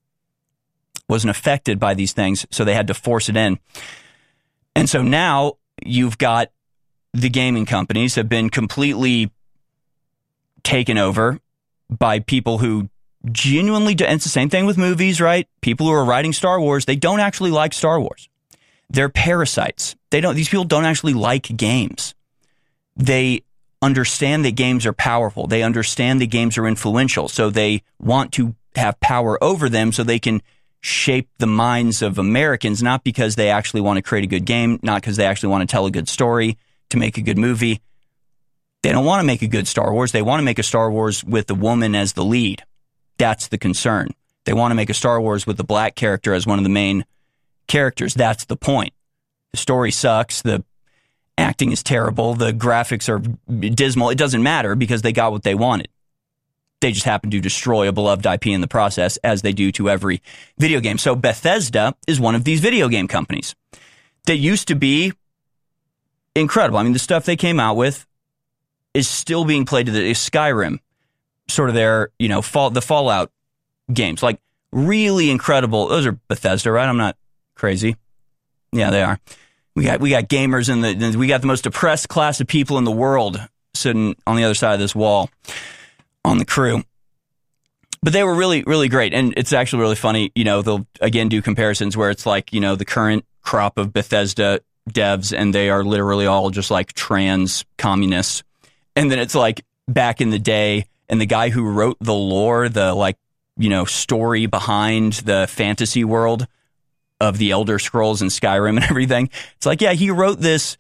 Speaker 2: wasn't affected by these things, so they had to force it in. And so now you've got the gaming companies have been completely taken over by people who genuinely do. And it's the same thing with movies, right? People who are writing Star Wars, they don't actually like Star Wars. They're parasites. They don't. These people don't actually like games. They understand that games are powerful. They understand that games are influential. So they want to have power over them so they can shape the minds of Americans, not because they actually want to create a good game, not because they actually want to tell a good story, to make a good movie. They don't want to make a good Star Wars. They want to make a Star Wars with a woman as the lead. That's the concern. They want to make a Star Wars with the black character as one of the main characters. That's the point. The story sucks. The acting is terrible. The graphics are dismal. It doesn't matter because they got what they wanted. They just happen to destroy a beloved I P in the process, as they do to every video game. So Bethesda is one of these video game companies. that used to be incredible. I mean, the stuff they came out with is still being played to the is Skyrim, sort of their, you know, fall, the Fallout games, like really incredible. Those are Bethesda, right? I'm not crazy. Yeah, they are. We got we got gamers in the we got the most depressed class of people in the world sitting on the other side of this wall on the crew. But they were really, really great. And it's actually really funny. You know, they'll again do comparisons where it's like, you know, the current crop of Bethesda devs, and they are literally all just like trans communists. And then it's like back in the day, and the guy who wrote the lore, the like, you know, story behind the fantasy world of the Elder Scrolls and Skyrim and everything. It's like, yeah, he wrote this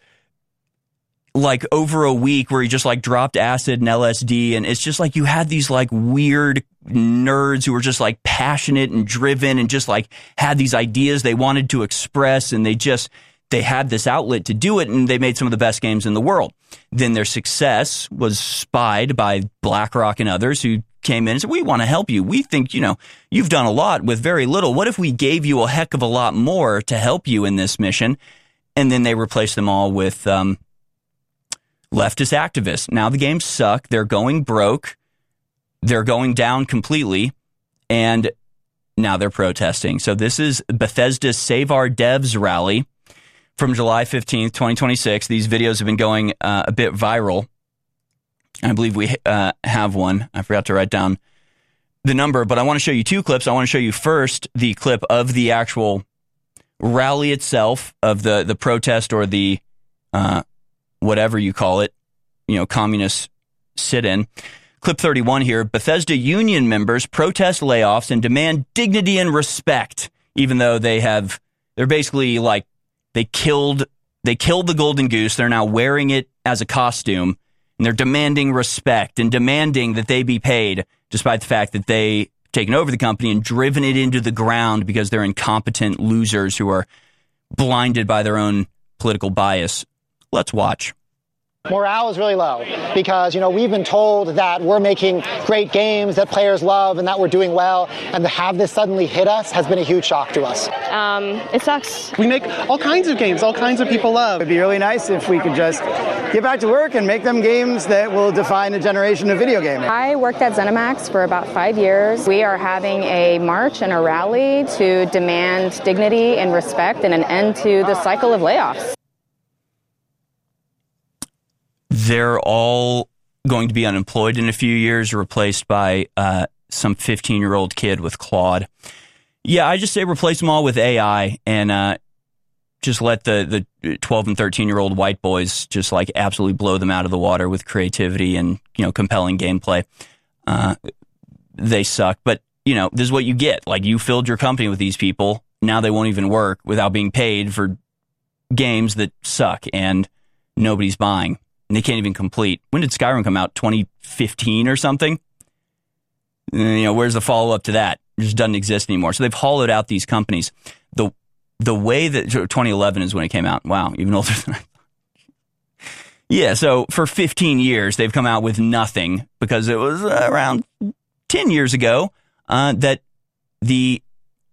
Speaker 2: like over a week where he just like dropped acid and L S D. And it's just like you had these like weird nerds who were just like passionate and driven and just like had these ideas they wanted to express. And they just, they had this outlet to do it. And they made some of the best games in the world. Then their success was spied by BlackRock and others who came in and said, we want to help you. We think, you know, you've done a lot with very little. What if we gave you a heck of a lot more to help you in this mission? And then they replaced them all with um, leftist activists. Now the games suck. They're going broke. They're going down completely. And now they're protesting. So this is Bethesda's Save Our Devs rally from July fifteenth, twenty twenty-six. These videos have been going uh, a bit viral. I believe we uh, have one. I forgot to write down the number, but I want to show you two clips. I want to show you first the clip of the actual rally itself, of the, the protest or the uh, whatever you call it, you know, communist sit-in. Clip thirty-one here. Bethesda union members protest layoffs and demand dignity and respect, even though they have, they're basically like, they killed, they killed the golden goose. They're now wearing it as a costume. And they're demanding respect and demanding that they be paid, despite the fact that they've taken over the company and driven it into the ground because they're incompetent losers who are blinded by their own political bias. Let's watch.
Speaker 11: Morale is really low because, you know, we've been told that we're making great games that players love and that we're doing well. And to have this suddenly hit us has been a huge shock to us.
Speaker 12: Um, it sucks.
Speaker 13: We make all kinds of games, all kinds of people love.
Speaker 14: It'd be really nice if we could just get back to work and make them games that will define a generation of video gaming.
Speaker 12: I worked at ZeniMax for about five years. We are having a march and a rally to demand dignity and respect and an end to the cycle of layoffs.
Speaker 2: They're all going to be unemployed in a few years, replaced by uh, some fifteen-year-old kid with Claude. Yeah, I just say replace them all with A I and uh, just let the, the twelve and thirteen-year-old white boys just like absolutely blow them out of the water with creativity and, you know, compelling gameplay. Uh, they suck. But, you know, this is what you get. Like, you filled your company with these people. Now they won't even work without being paid for games that suck and nobody's buying. And they can't even complete. When did Skyrim come out? twenty fifteen or something? You know, where's the follow-up to that? It just doesn't exist anymore. So they've hollowed out these companies. The the way that twenty eleven is when it came out. Wow, even older than I thought. Yeah, so for fifteen years, they've come out with nothing because it was uh, around ten years ago uh, that the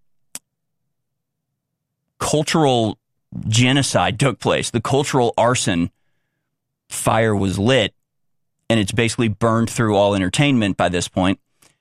Speaker 2: cultural genocide took place. The cultural arson fire was lit, and it's basically burned through all entertainment by this point.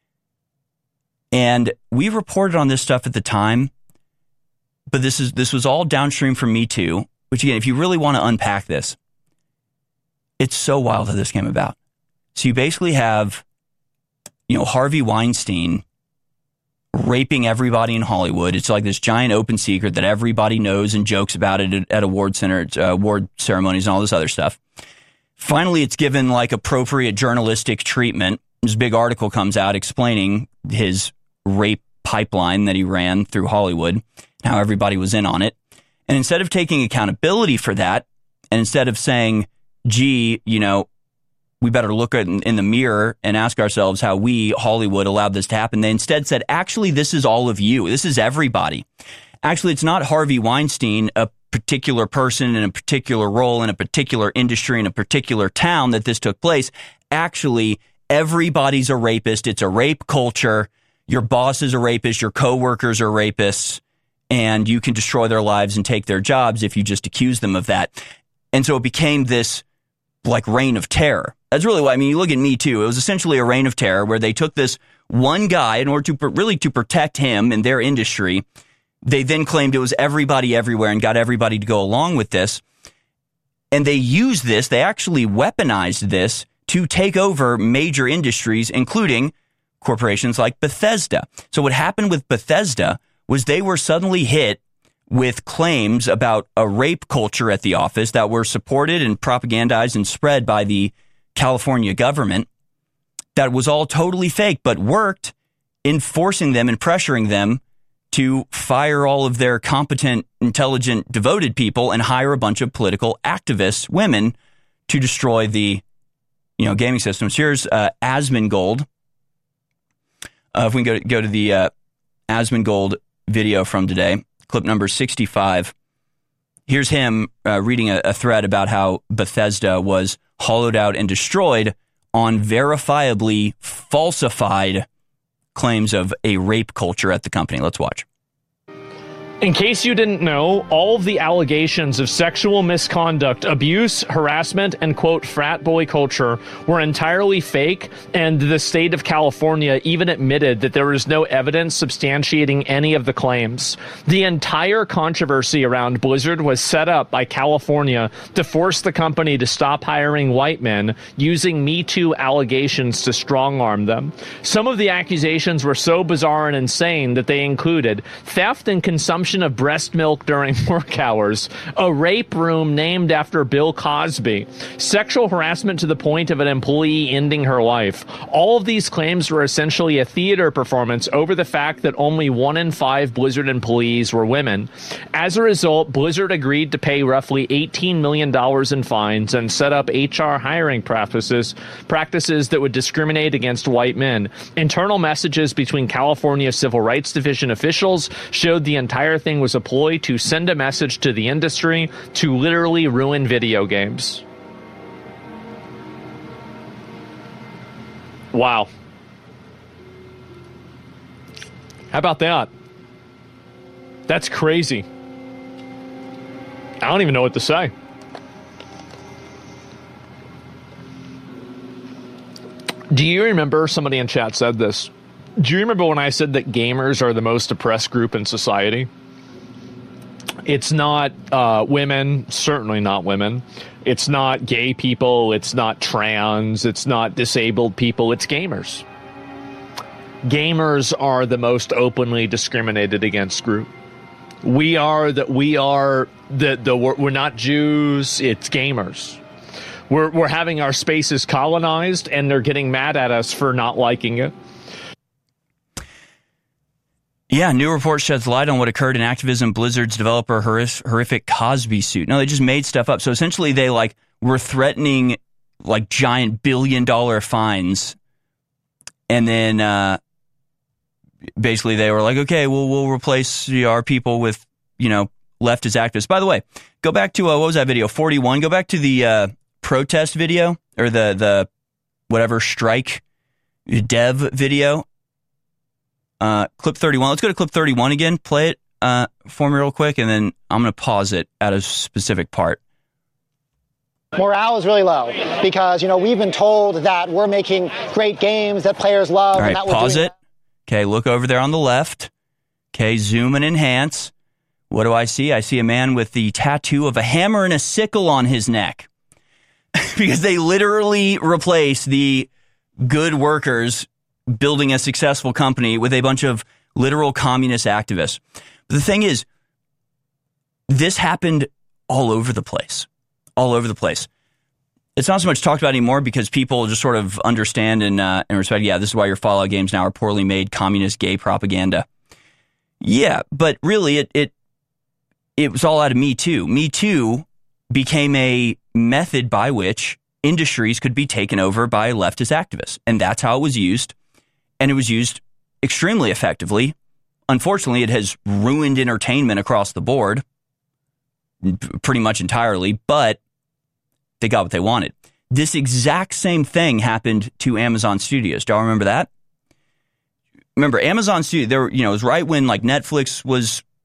Speaker 2: And we reported on this stuff at the time, but this is this was all downstream from Me Too, which again, if you really want to unpack this, it's so wild how this came about. So you basically have, you know, Harvey Weinstein raping everybody in Hollywood. It's like this giant open secret that everybody knows and jokes about it at, at award center, uh, award ceremonies and all this other stuff. Finally, it's given like appropriate journalistic treatment. This big article comes out explaining his rape pipeline that he ran through Hollywood, how everybody was in on it. And instead of taking accountability for that, and instead of saying, gee, you know, we better look in, in the mirror and ask ourselves how we, Hollywood, allowed this to happen, they instead said, actually, this is all of you. This is everybody. Actually, it's not Harvey Weinstein, a particular person in a particular role in a particular industry in a particular town that this took place. Actually, everybody's a rapist. It's a rape culture. Your boss is a rapist. Your coworkers are rapists. and you can destroy their lives and take their jobs if you just accuse them of that. And so it became this like reign of terror. That's really why, I mean, you look at Me Too, it was essentially a reign of terror where they took this one guy in order to really to protect him and their industry. They then claimed it was everybody everywhere and got everybody to go along with this. And they used this, they actually weaponized this to take over major industries, including corporations like Bethesda. So what happened with Bethesda was they were suddenly hit with claims about a rape culture at the office that were supported and propagandized and spread by the California government that was all totally fake, but worked in forcing them and pressuring them to fire all of their competent, intelligent, devoted people and hire a bunch of political activists, women, to destroy the, you know, gaming systems. Here's uh, Asmongold. Uh, if we can go to, go to the uh, Asmongold video from today, clip number sixty-five. Here's him uh, reading a, a thread about how Bethesda was hollowed out and destroyed on verifiably falsified claims of a rape culture at the company. Let's watch.
Speaker 15: In case you didn't know, all of the allegations of sexual misconduct, abuse, harassment, and quote, frat boy culture were entirely fake, and the state of California even admitted that there was no evidence substantiating any of the claims. The entire controversy around Blizzard was set up by California to force the company to stop hiring white men, using Me Too allegations to strong-arm them. Some of the accusations were so bizarre and insane that they included theft and consumption of breast milk during work hours, a rape room named after Bill Cosby, sexual harassment to the point of an employee ending her life. All of these claims were essentially a theater performance over the fact that only one in five Blizzard employees were women. As a result, Blizzard agreed to pay roughly eighteen million dollars in fines and set up H R hiring practices, practices that would discriminate against white men. Internal messages between California Civil Rights Division officials showed the entire thing was a ploy to send a message to the industry to literally ruin video games. Wow. How about that? That's crazy. I don't even know what to say. Do you remember, somebody in chat said this, do you remember when I said that gamers are the most oppressed group in society? It's not uh, women, certainly not women. It's not gay people. It's not trans. It's not disabled people. It's gamers. Gamers are the most openly discriminated against group. We are that we are the the we're not Jews. It's gamers. We're we're having our spaces colonized, and they're getting mad at us for not liking it.
Speaker 2: Yeah, new report sheds light on what occurred in Activision Blizzard's developer horrific Cosby suit. No, they just made stuff up. So essentially they like were threatening like giant billion dollar fines. And then uh, basically they were like, okay, well, we'll replace our people with, you know, leftist activists. By the way, go back to, uh, what was that video? forty-one. Go back to the uh, protest video or the, the whatever strike dev video. Uh, clip thirty-one. Let's go to clip thirty-one again. Play it uh, for me real quick, and then I'm going to pause it at a specific part.
Speaker 11: Morale is really low because, you know, we've been told that we're making great games that players love.
Speaker 2: All right,
Speaker 11: and that we're
Speaker 2: pause
Speaker 11: doing
Speaker 2: it. Okay, look over there on the left. Okay, zoom and enhance. What do I see? I see a man with the tattoo of a hammer and a sickle on his neck. Because they literally replace the good workers building a successful company with a bunch of literal communist activists. But the thing is, this happened all over the place. All over the place. It's not so much talked about anymore because people just sort of understand and, uh, and respect, yeah, this is why your Fallout games now are poorly made communist gay propaganda. Yeah, but really it it it was all out of Me Too. Me Too became a method by which industries could be taken over by leftist activists. And that's how it was used. And it was used extremely effectively. Unfortunately, it has ruined entertainment across the board, pretty much entirely, but they got what they wanted. This exact same thing happened to Amazon Studios. Do y'all remember that? Remember, Amazon Studios, there, you know, it was right when like Netflix was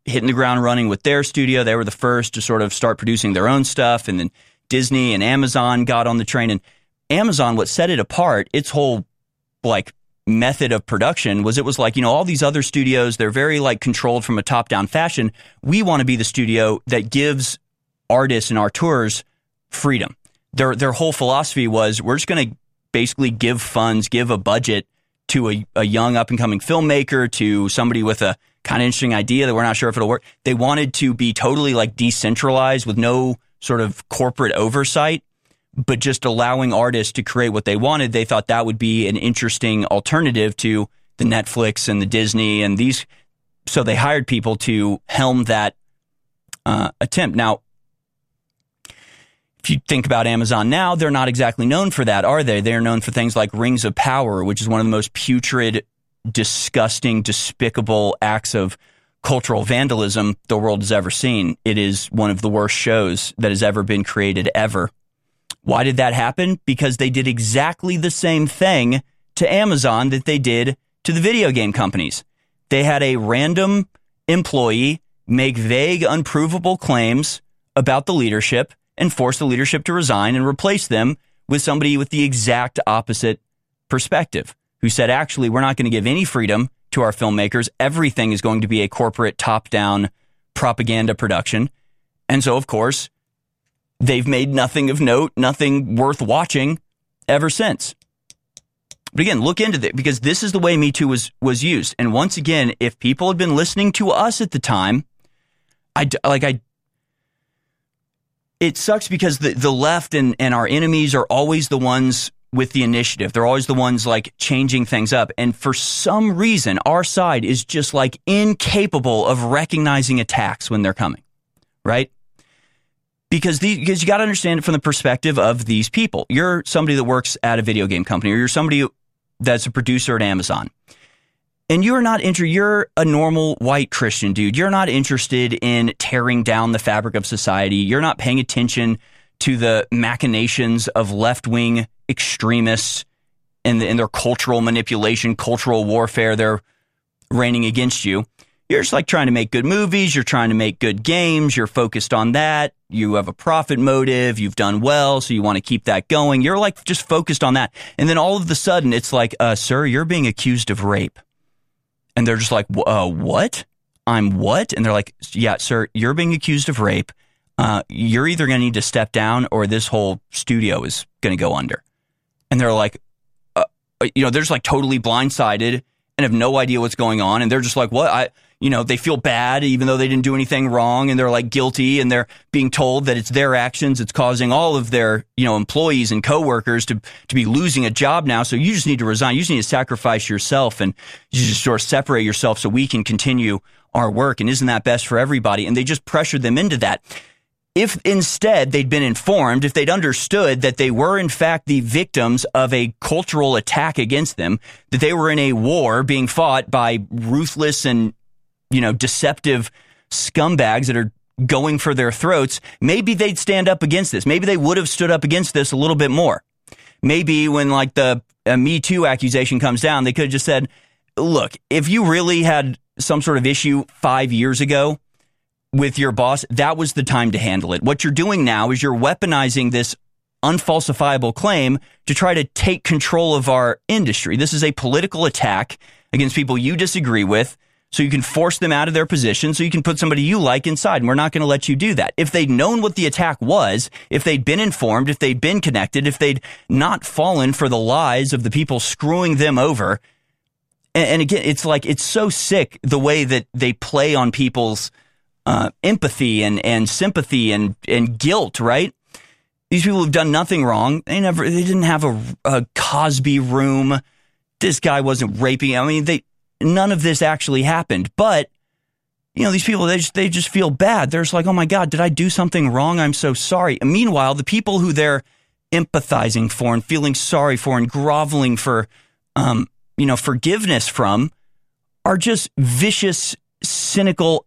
Speaker 2: hitting the ground running with their studio. They were the first to sort of start producing their own stuff. And then Disney and Amazon got on the train. And Amazon, what set it apart, its whole like method of production was it was like, you know, all these other studios, they're very like controlled from a top-down fashion. We want to be the studio that gives artists and auteurs freedom. Their their whole philosophy was we're just going to basically give funds, give a budget to a, a young up-and-coming filmmaker, to somebody with a kind of interesting idea that we're not sure if it'll work. They wanted to be totally like decentralized with no sort of corporate oversight, but just allowing artists to create what they wanted. They thought that would be an interesting alternative to the Netflix and the Disney and these. So they hired people to helm that uh, attempt. Now, if you think about Amazon now, they're not exactly known for that, are they? They're known for things like Rings of Power, which is one of the most putrid, disgusting, despicable acts of cultural vandalism the world has ever seen. It is one of the worst shows that has ever been created ever. Why did that happen? Because they did exactly the same thing to Amazon that they did to the video game companies. They had a random employee make vague, unprovable claims about the leadership and force the leadership to resign and replace them with somebody with the exact opposite perspective, who said, actually, we're not going to give any freedom to our filmmakers. Everything is going to be a corporate top-down propaganda production. And so, of course, they've made nothing of note, nothing worth watching ever since. But again, look into that, because this is the way Me Too was, was used. And once again, if people had been listening to us at the time, I, like I, it sucks because the, the left and, and our enemies are always the ones with the initiative. They're always the ones like changing things up. And for some reason, our side is just like incapable of recognizing attacks when they're coming, right? Because these, because you got to understand it from the perspective of these people. You're somebody that works at a video game company, or you're somebody that's a producer at Amazon. And you're not inter- you're a normal white Christian dude. You're not interested in tearing down the fabric of society. You're not paying attention to the machinations of left-wing extremists and, the, and their cultural manipulation, cultural warfare they're raining against you. You're just like trying to make good movies. You're trying to make good games. You're focused on that. You have a profit motive. You've done well, so you want to keep that going. You're like just focused on that. And then all of a sudden, it's like, uh, sir, you're being accused of rape. And they're just like, uh, what? I'm what? And they're like, yeah, sir, you're being accused of rape. Uh, you're either going to need to step down or this whole studio is going to go under. And they're like, uh, you know, they're just like totally blindsided and have no idea what's going on. And they're just like, what? I, you know, they feel bad even though they didn't do anything wrong, and they're like guilty, and they're being told that it's their actions. It's causing all of their, you know, employees and coworkers to, to be losing a job now. So you just need to resign. You just need to sacrifice yourself, and you just sort of separate yourself so we can continue our work. And isn't that best for everybody? And they just pressured them into that. If instead they'd been informed, if they'd understood that they were in fact the victims of a cultural attack against them, that they were in a war being fought by ruthless and, you know, deceptive scumbags that are going for their throats, maybe they'd stand up against this. Maybe they would have stood up against this a little bit more. Maybe when like the uh, Me Too accusation comes down, they could have just said, look, if you really had some sort of issue five years ago with your boss, that was the time to handle it. What you're doing now is you're weaponizing this unfalsifiable claim to try to take control of our industry. This is a political attack against people you disagree with, so you can force them out of their position, so you can put somebody you like inside, and we're not going to let you do that. If they'd known what the attack was, if they'd been informed, if they'd been connected, if they'd not fallen for the lies of the people screwing them over, and, and again, it's like, it's so sick the way that they play on people's uh, empathy and, and sympathy and, and guilt, right? These people have done nothing wrong. They never, they didn't have a, a Cosby room. This guy wasn't raping. I mean, they, none of this actually happened, but you know, these people, they just, they just feel bad. They're just like, oh my God, did I do something wrong? I'm so sorry. And meanwhile, the people who they're empathizing for and feeling sorry for and groveling for, um, you know, forgiveness from are just vicious, cynical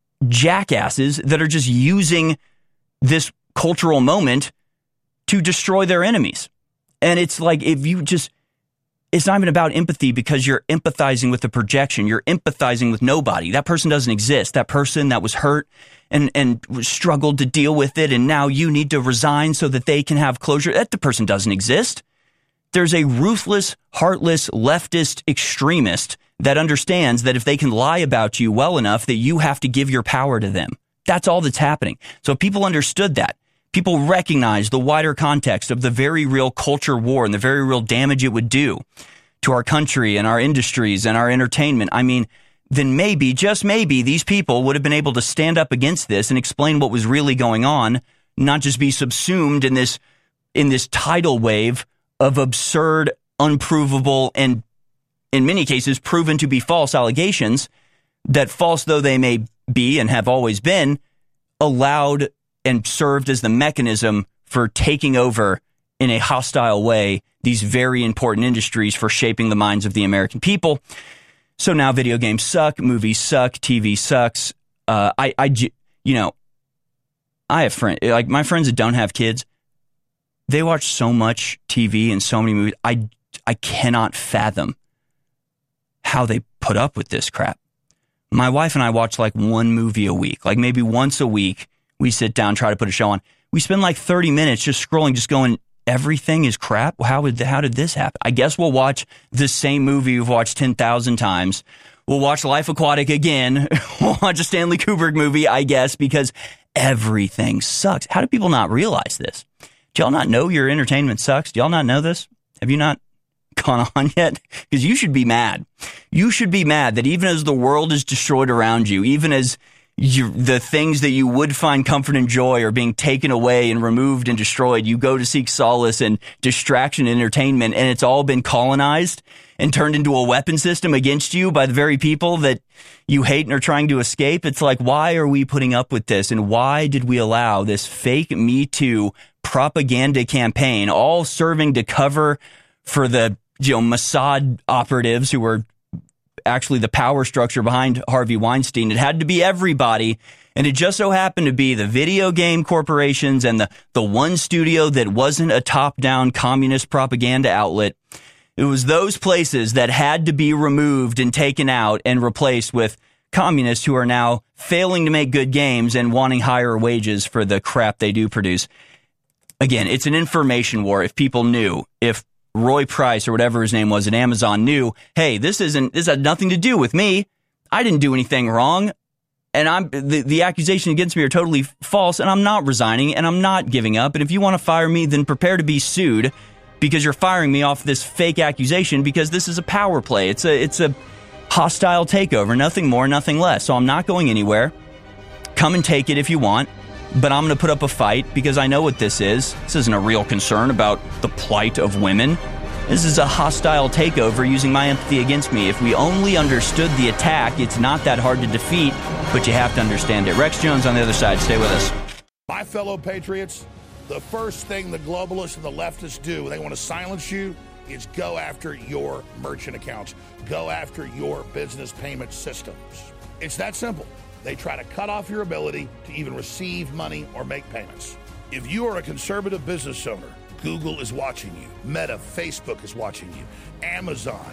Speaker 2: jackasses that are just using this cultural moment to destroy their enemies. And it's like, if you just, it's not even about empathy because you're empathizing with the projection. You're empathizing with nobody. That person doesn't exist. That person that was hurt and, and struggled to deal with it, and now you need to resign so that they can have closure. That the person doesn't exist. There's a ruthless, heartless, leftist extremist that understands that if they can lie about you well enough, that you have to give your power to them. That's all that's happening. So if people understood that, people recognize the wider context of the very real culture war and the very real damage it would do to our country and our industries and our entertainment, I mean, then maybe, just maybe, these people would have been able to stand up against this and explain what was really going on, not just be subsumed in this, in this tidal wave of absurd, unprovable, and in many cases proven to be false allegations that, false though they may be and have always been, allowed and served as the mechanism for taking over in a hostile way these very important industries for shaping the minds of the American people. So now video games suck, movies suck, T V sucks. Uh, I, I, you know, I have friends, like my friends that don't have kids, they watch so much T V and so many movies. I, I cannot fathom how they put up with this crap. My wife and I watch like one movie a week, like maybe once a week. We sit down, try to put a show on. We spend like thirty minutes just scrolling, just going, everything is crap. How would, how did this happen? I guess we'll watch the same movie we've watched ten thousand times. We'll watch Life Aquatic again. We'll watch a Stanley Kubrick movie, I guess, because everything sucks. How do people not realize this? Do y'all not know your entertainment sucks? Do y'all not know this? Have you not gone on yet? Because you should be mad. You should be mad that even as the world is destroyed around you, even as you, the things that you would find comfort and joy are being taken away and removed and destroyed, you go to seek solace and distraction and entertainment, and it's all been colonized and turned into a weapon system against you by the very people that you hate and are trying to escape. It's like, why are we putting up with this? And why did we allow this fake Me Too propaganda campaign, all serving to cover for the, you know, Mossad operatives who were actually the power structure behind Harvey Weinstein? It had to be everybody. And it just so happened to be the video game corporations and the, the one studio that wasn't a top-down communist propaganda outlet. It was those places that had to be removed and taken out and replaced with communists who are now failing to make good games and wanting higher wages for the crap they do produce. Again, it's an information war. If people knew, if Roy Price or whatever his name was at Amazon knew, hey, this isn't, this had nothing to do with me. I didn't do anything wrong. And I'm, the, the accusation against me are totally false, and I'm not resigning and I'm not giving up. And if you want to fire me, then prepare to be sued because you're firing me off this fake accusation because this is a power play. It's a, it's a hostile takeover, nothing more, nothing less. So I'm not going anywhere. Come and take it if you want. But I'm going to put up a fight because I know what this is. This isn't a real concern about the plight of women. This is a hostile takeover using my empathy against me. If we only understood the attack, it's not that hard to defeat, but you have to understand it. Rex Jones on the other side. Stay with us.
Speaker 3: My fellow patriots, the first thing the globalists and the leftists do when they want to silence you is go after your merchant accounts. Go after your business payment systems. It's that simple. They try to cut off your ability to even receive money or make payments. If you are a conservative business owner, Google is watching you. Meta, Facebook is watching you. Amazon,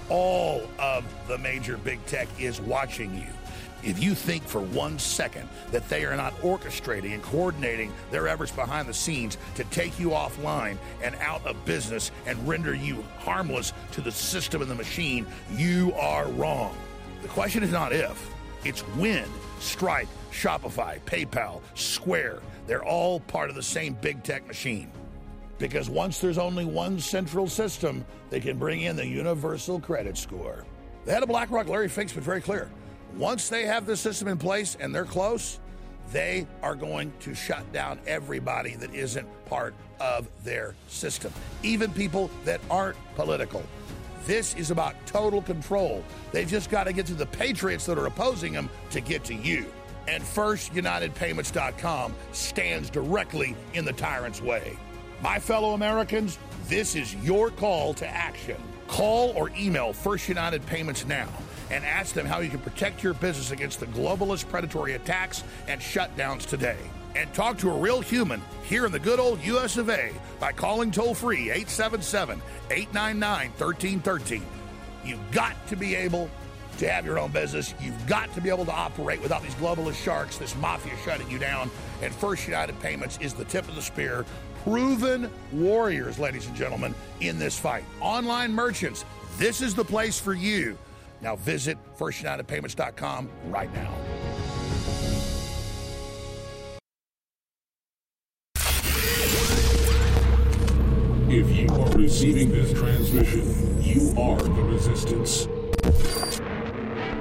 Speaker 3: all of the major big tech is watching you. If you think for one second that they are not orchestrating and coordinating their efforts behind the scenes to take you offline and out of business and render you harmless to the system and the machine, you are wrong. The question is not if, it's when. Stripe, Shopify, PayPal, Square, they're all part of the same big tech machine. Because once there's only one central system, they can bring in the universal credit score. The head of BlackRock, Larry Fink's been very clear. Once they have the system in place and they're close, they are going to shut down everybody that isn't part of their system, even people that aren't political. This is about total control. They've just got to get to the patriots that are opposing them to get to you. And First United Payments dot com stands directly in the tyrant's way. My fellow Americans, this is your call to action. Call or email First United Payments now and ask them how you can protect your business against the globalist predatory attacks and shutdowns today. and talk to a real human here in the good old U S of A by calling toll-free eight seven seven, eight nine nine, one three one three. You've got to be able to have your own business. You've got to be able to operate without these globalist sharks, this mafia shutting you down. And First United Payments is the tip of the spear. Proven warriors, ladies and gentlemen, in this fight. Online merchants, this is the place for you. Now visit first united payments dot com right now.
Speaker 5: If you are receiving this transmission, you are the resistance.